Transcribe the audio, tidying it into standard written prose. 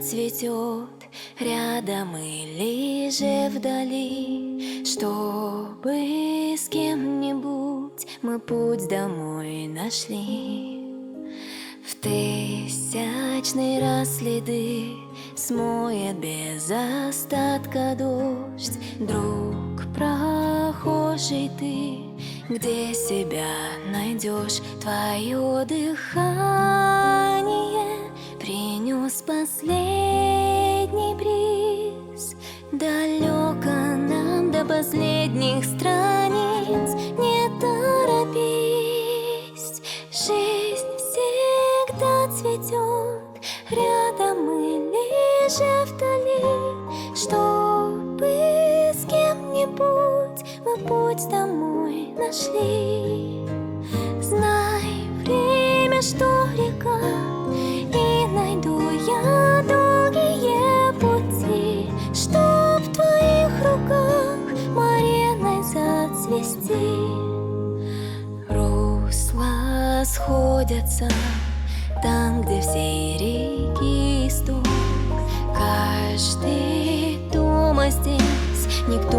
цветет рядом или же вдали, чтобы с кем-нибудь мы путь домой нашли. В тысячный раз следы смоет без остатка дождь. Друг прохожий ты, где себя найдешь? Твое дыхание принес последний бриз. Далеко нам до последних страниц, не торопись. Жизнь всегда цветет рядом или же вдали, чтобы с кем-нибудь мы путь домой нашли. Знай, время, что река, и найду я долгие пути, чтоб в твоих руках мариной зацвести. Русла сходятся там, где все реки исток. Каждый дома здесь, никто